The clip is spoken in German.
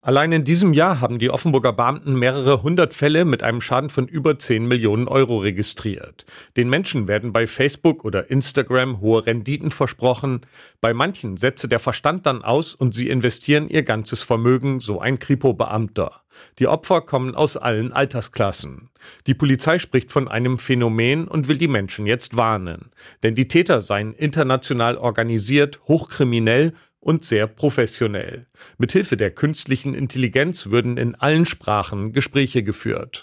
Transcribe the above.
Allein in diesem Jahr haben die Offenburger Beamten mehrere hundert Fälle mit einem Schaden von über 10 Millionen Euro registriert. Den Menschen werden bei Facebook oder Instagram hohe Renditen versprochen. Bei manchen setze der Verstand dann aus und sie investieren ihr ganzes Vermögen, so ein Kripo-Beamter. Die Opfer kommen aus allen Altersklassen. Die Polizei spricht von einem Phänomen und will die Menschen jetzt warnen. Denn die Täter seien international organisiert, hochkriminell und sehr professionell. Mithilfe der künstlichen Intelligenz würden in allen Sprachen Gespräche geführt.